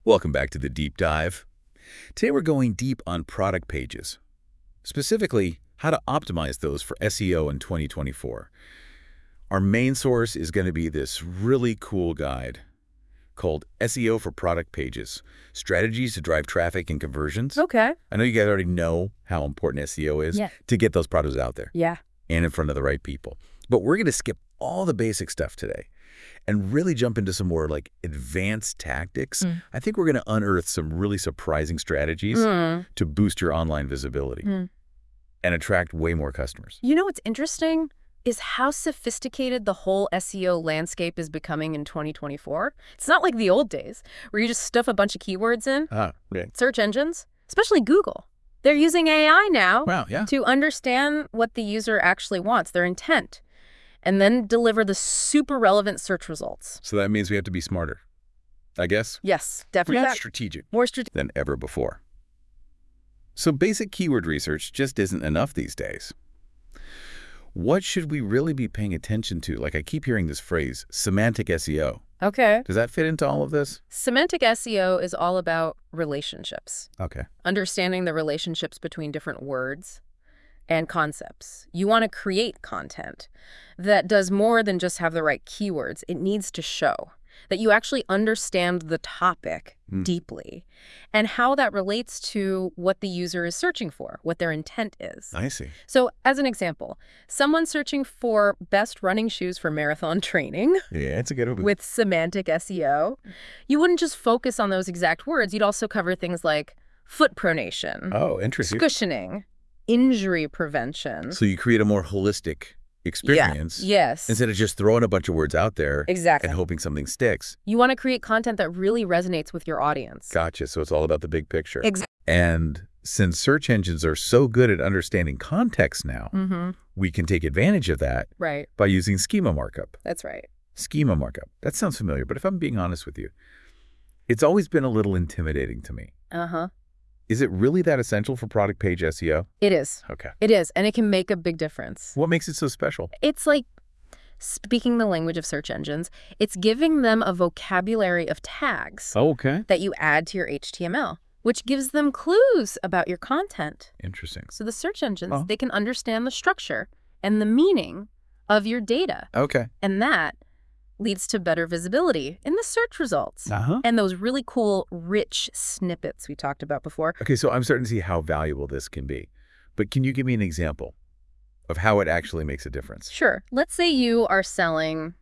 Welcome back to the Deep Dive. Today we're going deep on product pages, specifically how to optimize those for SEO in 2024. Our main source is going to be this really cool guide called SEO for Product Pages, Strategies to Drive Traffic and Conversions. Okay. I know you guys already know how important SEO is to get those products out there Yeah. and in front of the right people. But we're going to skip all the basic stuff today and really jump into some more advanced tactics. I think we're going to unearth some really surprising strategies to boost your online visibility and attract way more customers. You know what's interesting is how sophisticated the whole SEO landscape is becoming in 2024. It's not like the old days where you just stuff a bunch of keywords in. Search engines, especially Google. They're using AI now to understand what the user actually wants, their intent, and then deliver the super relevant search results. So that means we have to be smarter, I guess? Yes, definitely. More strategic. Strategic. Than ever before. So basic keyword research just isn't enough these days. What should we really be paying attention to? I keep hearing this phrase, semantic SEO. Okay. Does that fit into all of this? Semantic SEO is all about relationships. Okay. Understanding the relationships between different words and concepts. You want to create content that does more than just have the right keywords. It needs to show that you actually understand the topic deeply and how that relates to what the user is searching for, what their intent is. I see. So as an example, someone searching for best running shoes for marathon training Yeah, it's a good one. with semantic SEO, you wouldn't just focus on those exact words. You'd also cover things like foot pronation, Oh, interesting. cushioning, injury prevention. So you create a more holistic experience Yes. instead of just throwing a bunch of words out there Exactly. and hoping something sticks. You want to create content that really resonates with your audience. Gotcha. So it's all about the big picture. Exactly. And since search engines are so good at understanding context now, we can take advantage of that Right. by using schema markup. That's right. Schema markup. That sounds familiar, but if I'm being honest with you, it's always been a little intimidating to me. Uh-huh. Is it really that essential for product page SEO? It is. Okay. It is. And it can make a big difference. What makes it so special? It's like speaking the language of search engines. It's giving them a vocabulary of tags Okay. that you add to your HTML, which gives them clues about your content. Interesting. So the search engines, they can understand the structure and the meaning of your data. Okay. And that leads to better visibility in the search results. Uh-huh. And those really cool, rich snippets we talked about before. Okay, so I'm starting to see how valuable this can be. But can you give me an example of how it actually makes a difference? Sure. Let's say you are selling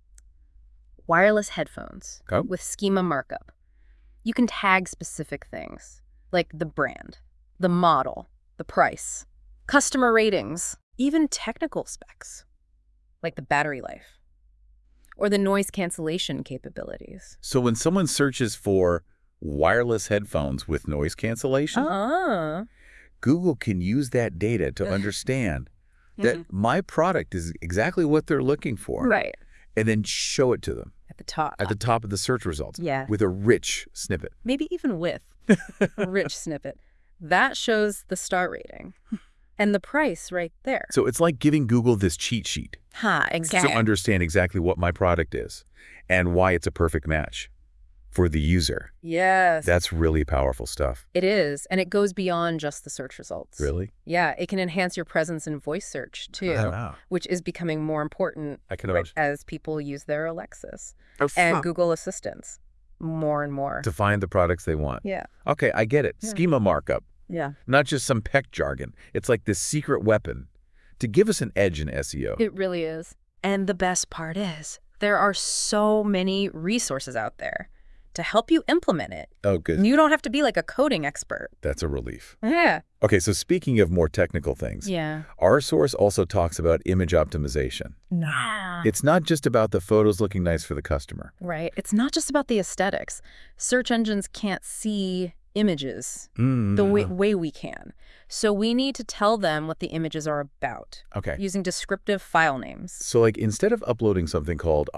wireless headphones with schema markup. You can tag specific things like the brand, the model, the price, customer ratings, even technical specs like the battery life or the noise cancellation capabilities. So when someone searches for wireless headphones with noise cancellation, Google can use that data to understand that my product is exactly what they're looking for. Right. And then show it to them At the top. at the top of the search results Yeah. with a rich snippet. Maybe even with a rich snippet. That shows the star rating and the price right there. So it's like giving Google this cheat sheet Exactly. to understand exactly what my product is and why it's a perfect match for the user. Yes. That's really powerful stuff. It is. And it goes beyond just the search results. Really? Yeah. It can enhance your presence in voice search, too, Wow. which is becoming more important I can imagine. as people use their Alexis and Google Assistants more and more. To find the products they want. Yeah. Okay, I get it. Yeah. Schema markup. Yeah. Not just some peck jargon. It's like this secret weapon to give us an edge in SEO. It really is. And the best part is there are so many resources out there to help you implement it. Oh, good. You don't have to be like a coding expert. That's a relief. Yeah. Okay, so speaking of more technical things, Yeah. our source also talks about image optimization. Nah. It's not just about the photos looking nice for the customer. Right. It's not just about the aesthetics. Search engines can't see images the way we can. So we need to tell them what the images are about Okay. using descriptive file names. So instead of uploading something called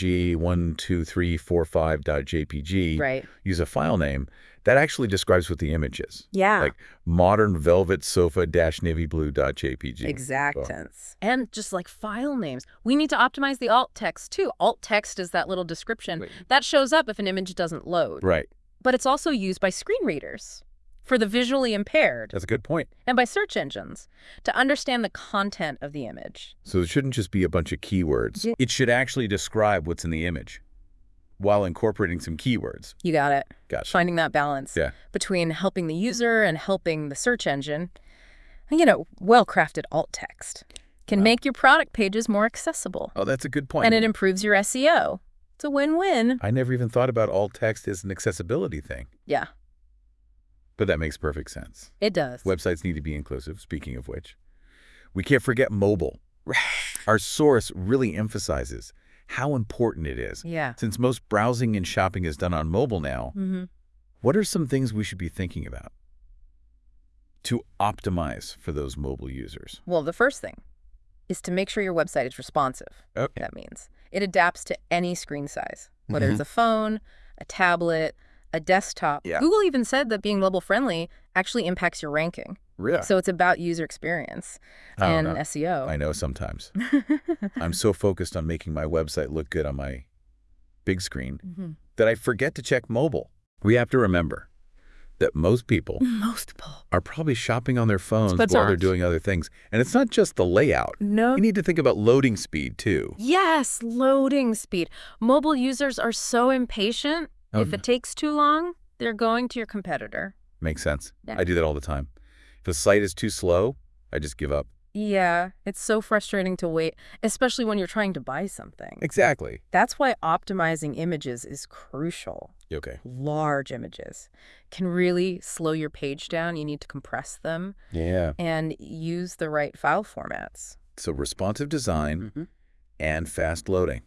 img12345.jpg, Right. use a file name that actually describes what the image is. Yeah. Like modern velvet sofa-navyblue.jpg. Exactance. And just like file names. We need to optimize the alt text too. Alt text is that little description that shows up if an image doesn't load. Right. But it's also used by screen readers, for the visually impaired. That's a good point. And by search engines, to understand the content of the image. So it shouldn't just be a bunch of keywords. Yeah. It should actually describe what's in the image while incorporating some keywords. You got it. Gotcha. Finding that balance between helping the user and helping the search engine. Well-crafted alt text can make your product pages more accessible. Oh, that's a good point. And it improves your SEO. It's a win-win. I never even thought about alt text as an accessibility thing. Yeah. But that makes perfect sense. It does. Websites need to be inclusive, speaking of which. We can't forget mobile. Our source really emphasizes how important it is. Yeah. Since most browsing and shopping is done on mobile now, what are some things we should be thinking about to optimize for those mobile users? Well, the first thing is to make sure your website is responsive. Okay. That means it adapts to any screen size, whether it's a phone, a tablet, a desktop. Yeah. Google even said that being mobile-friendly actually impacts your ranking. Really? So it's about user experience and SEO. I know sometimes. I'm so focused on making my website look good on my big screen that I forget to check mobile. We have to remember that most people are probably shopping on their phones while they're doing other things. And it's not just the layout. No. You need to think about loading speed, too. Yes, loading speed. Mobile users are so impatient. If it takes too long, they're going to your competitor. Makes sense. Yeah. I do that all the time. If a site is too slow, I just give up. Yeah, it's so frustrating to wait, especially when you're trying to buy something. Exactly. That's why optimizing images is crucial. Okay. Large images can really slow your page down. You need to compress them. Yeah. And use the right file formats. So responsive design and fast loading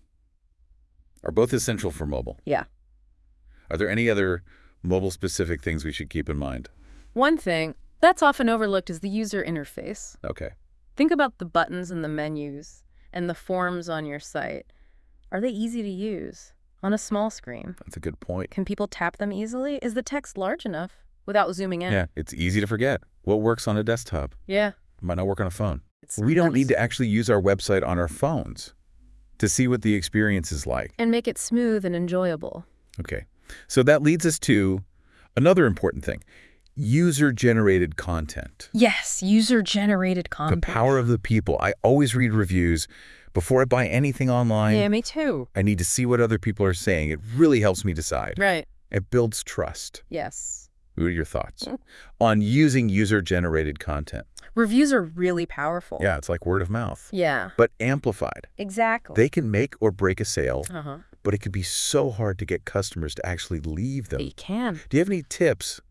are both essential for mobile. Yeah. Are there any other mobile-specific things we should keep in mind? One thing that's often overlooked is the user interface. Okay. Think about the buttons and the menus and the forms on your site. Are they easy to use on a small screen? That's a good point. Can people tap them easily? Is the text large enough without zooming in? Yeah, it's easy to forget. What works on a desktop Yeah. might not work on a phone. We don't need to actually use our website on our phones to see what the experience is like. And make it smooth and enjoyable. Okay. So that leads us to another important thing. User-generated content. Yes, user-generated content. The power of the people. I always read reviews before I buy anything online. Yeah, me too. I need to see what other people are saying. It really helps me decide. Right. It builds trust. Yes. What are your thoughts on using user-generated content? Reviews are really powerful. Yeah, it's like word of mouth. Yeah. But amplified. Exactly. They can make or break a sale, Uh-huh. but it can be so hard to get customers to actually leave them. You can. Do you have any tips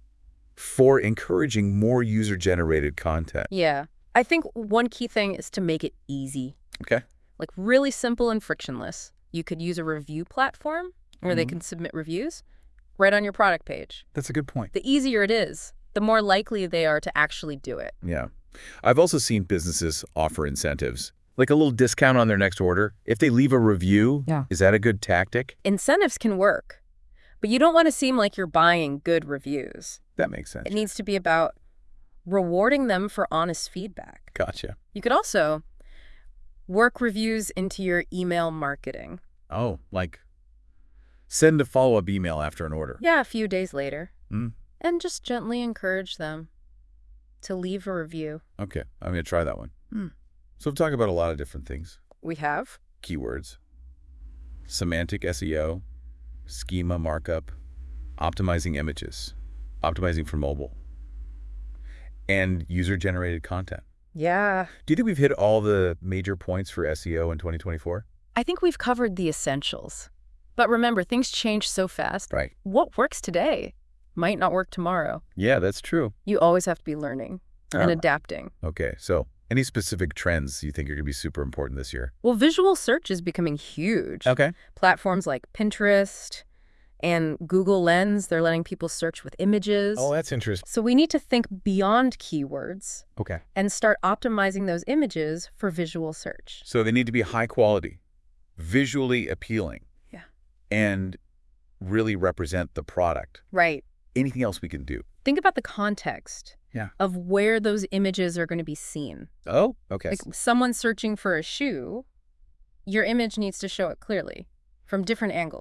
for encouraging more user-generated content? Yeah. I think one key thing is to make it easy. Okay. Like really simple and frictionless. You could use a review platform where they can submit reviews right on your product page. That's a good point. The easier it is, the more likely they are to actually do it. Yeah. I've also seen businesses offer incentives, like a little discount on their next order. If they leave a review, is that a good tactic? Incentives can work, but you don't want to seem like you're buying good reviews. That makes sense. It needs to be about rewarding them for honest feedback. Gotcha. You could also work reviews into your email marketing. Oh, like send a follow-up email after an order. Yeah, a few days later. Mm. And just gently encourage them to leave a review. Okay, I'm going to try that one. Mm. So we've talked about a lot of different things. We have. Keywords, semantic SEO, schema markup, optimizing images, optimizing for mobile, and user-generated content. Yeah. Do you think we've hit all the major points for SEO in 2024? I think we've covered the essentials. But remember, things change so fast. Right. What works today might not work tomorrow. Yeah, that's true. You always have to be learning and adapting. Okay, so any specific trends you think are going to be super important this year? Well, visual search is becoming huge. Okay. Platforms like Pinterest and Google Lens, they're letting people search with images. Oh, that's interesting. So we need to think beyond keywords Okay. and start optimizing those images for visual search. So they need to be high quality, visually appealing. Yeah. And really represent the product. Right. Anything else we can do? Think about the context of where those images are going to be seen. Oh, okay. Like someone searching for a shoe, your image needs to show it clearly from different angles.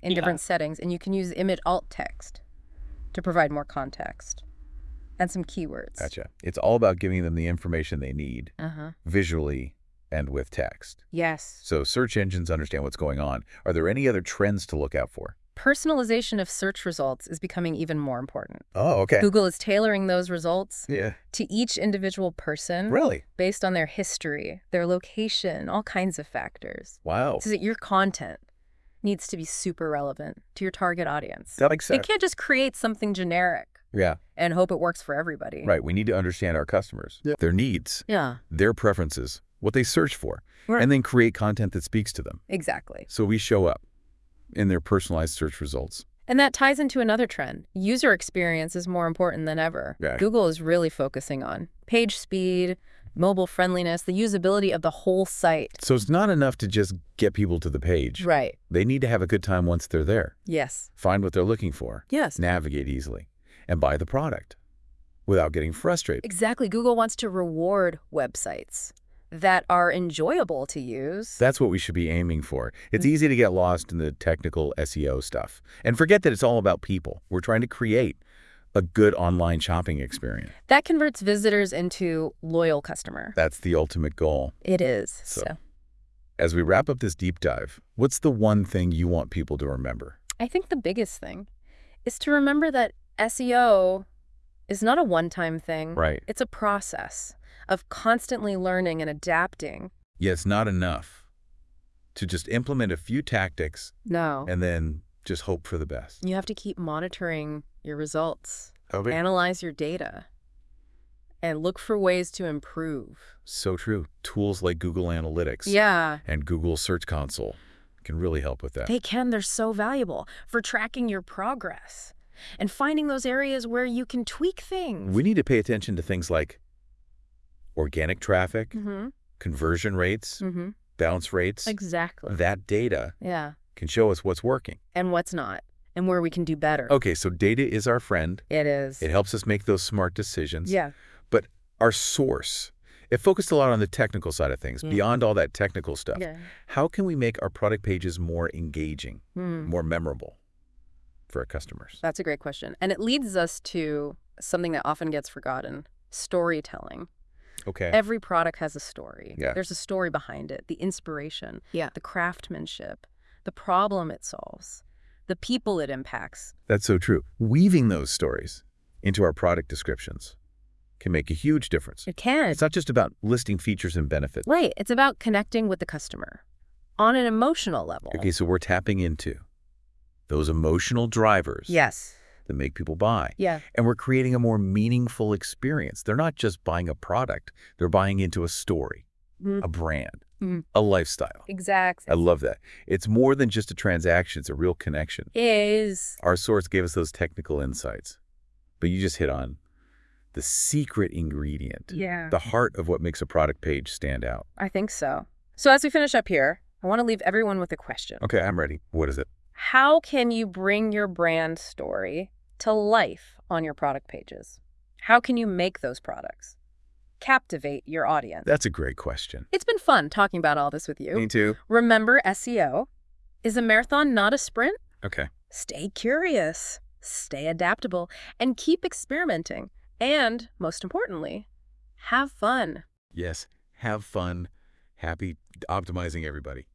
in different settings, and you can use image alt text to provide more context and some keywords. Gotcha. It's all about giving them the information they need visually and with text. Yes. So search engines understand what's going on. Are there any other trends to look out for? Personalization of search results is becoming even more important. Oh, okay. Google is tailoring those results Yeah. to each individual person. Really? Based on their history, their location, all kinds of factors. Wow. So that your content needs to be super relevant to your target audience. That makes sense. It can't just create something generic Yeah. and hope it works for everybody. Right. We need to understand our customers, their needs, their preferences, what they search for, and then create content that speaks to them. Exactly. So we show up in their personalized search results. And that ties into another trend. User experience is more important than ever. Yeah. Google is really focusing on page speed, mobile friendliness, the usability of the whole site. So it's not enough to just get people to the page. Right. They need to have a good time once they're there. Yes. Find what they're looking for. Yes. Navigate easily and buy the product without getting frustrated. Exactly. Google wants to reward websites that are enjoyable to use. That's what we should be aiming for. It's easy to get lost in the technical SEO stuff and forget that it's all about people. We're trying to create a good online shopping experience. That converts visitors into loyal customer. That's the ultimate goal. It is. So, as we wrap up this deep dive, what's the one thing you want people to remember? I think the biggest thing is to remember that SEO is not a one-time thing. Right. It's a process of constantly learning and adapting. Yeah, it's not enough to just implement a few tactics and then just hope for the best. You have to keep monitoring your results, Okay. analyze your data, and look for ways to improve. So true. Tools like Google Analytics and Google Search Console can really help with that. They can. They're so valuable for tracking your progress and finding those areas where you can tweak things. We need to pay attention to things like organic traffic, conversion rates, bounce rates. Exactly. That data can show us what's working. And what's not, and where we can do better. Okay, so data is our friend. It is. It helps us make those smart decisions. Yeah. But our source, it focused a lot on the technical side of things, beyond all that technical stuff. Yeah. How can we make our product pages more engaging, more memorable for our customers? That's a great question. And it leads us to something that often gets forgotten, storytelling. Okay. Every product has a story. Yeah. There's a story behind it, the inspiration, the craftsmanship, the problem it solves, the people it impacts. That's so true. Weaving those stories into our product descriptions can make a huge difference. It can. It's not just about listing features and benefits. Right. It's about connecting with the customer on an emotional level. Okay, so we're tapping into those emotional drivers that make people buy. Yeah. And we're creating a more meaningful experience. They're not just buying a product. They're buying into a story, a brand, a lifestyle. Exactly. I love that. It's more than just a transaction. It's a real connection. It is. Our source gave us those technical insights, but you just hit on the secret ingredient, the heart of what makes a product page stand out. I think so. So as we finish up here, I want to leave everyone with a question. Okay, I'm ready. What is it? How can you bring your brand story to life on your product pages? How can you make those products captivate your audience? That's a great question. It's been fun talking about all this with you. Me too. Remember, SEO is a marathon, not a sprint. Okay. Stay curious, stay adaptable, and keep experimenting. And most importantly, have fun. Yes, have fun. Happy optimizing, everybody.